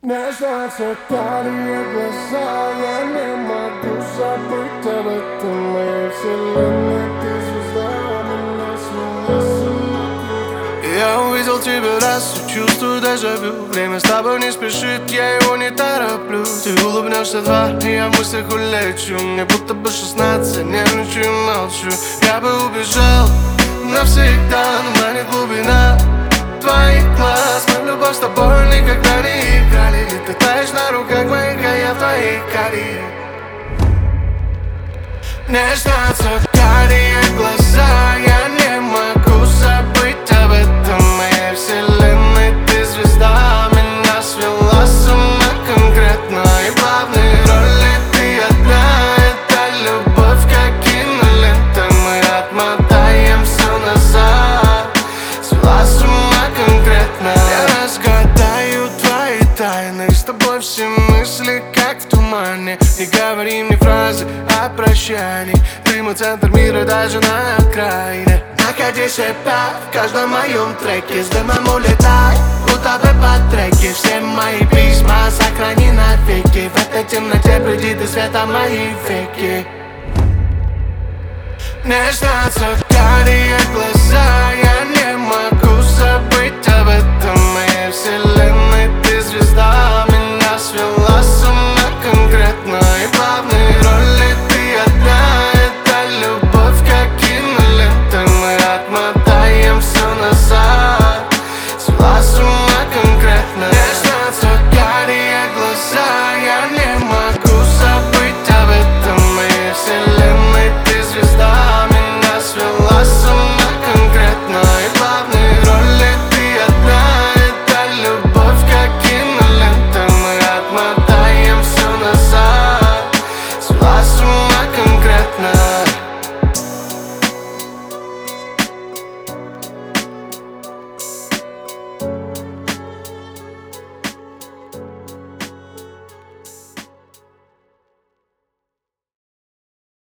Мне снятся карие глаза, я не могу забыть об этом. Моей вселенной ты звезда, меня свела с ума. Я увидел тебя раз и чувствую дежавю. Время с тобой не спешит, я его не тороплю. Ты улыбнешься два, и я в мыслях улечу. Мне будто бы 16, нервничаю и молчу. Я бы убежал навсегда, но манит глубина твоих глаз. Мы в любовь с тобой никогда не играли. Ведь ты таешь на руках моих, а я в твоих карие. Мне снятся карие глаза, я не могу забыть об этом. Моей вселенной ты звезда, меня свела с ума конкретно. И главные роли ты одна, это любовь как кинолента. Мы отмотаем все назад, свела с ума конкретно. Я разгадаю твои тайны, с тобой все мысли как в тумане. Не говори мне фразы о прощании, ты мой центр мира даже на окраине. Находи себя в каждом моем треке, с дымом улетай, будто бы по треке. Все мои письма сохрани навеки, в этой темноте приди до света мои веки. Мне снятся карие глаза, я не могу забыть об этом.